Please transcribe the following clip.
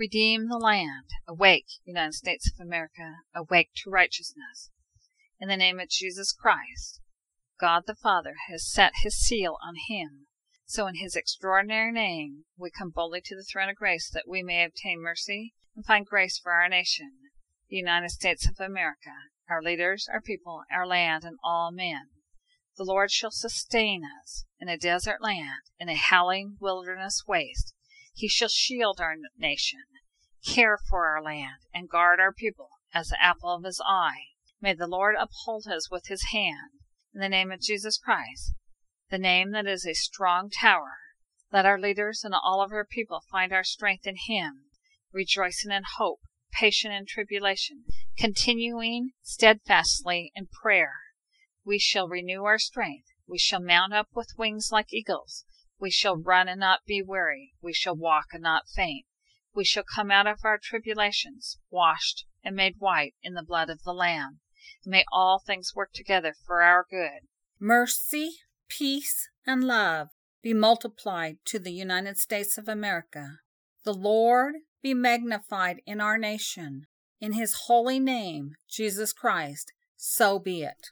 Redeem the land. Awake, United States of America. Awake to righteousness. In the name of Jesus Christ, God the Father has set his seal on him. So in his extraordinary name, we come boldly to the throne of grace that we may obtain mercy and find grace for our nation, the United States of America, our leaders, our people, our land, and all men. The Lord shall sustain us in a desert land, in a howling wilderness waste. He shall shield our nation, care for our land, and guard our people as the apple of his eye. May the Lord uphold us with his hand. In the name of Jesus Christ, the name that is a strong tower, let our leaders and all of our people find our strength in him, rejoicing in hope, patient in tribulation, continuing steadfastly in prayer. We shall renew our strength. We shall mount up with wings like eagles. We shall run and not be weary. We shall walk and not faint. We shall come out of our tribulations, washed and made white in the blood of the Lamb. May all things work together for our good. Mercy, peace, and love be multiplied to the United States of America. The Lord be magnified in our nation. In his holy name, Jesus Christ, so be it.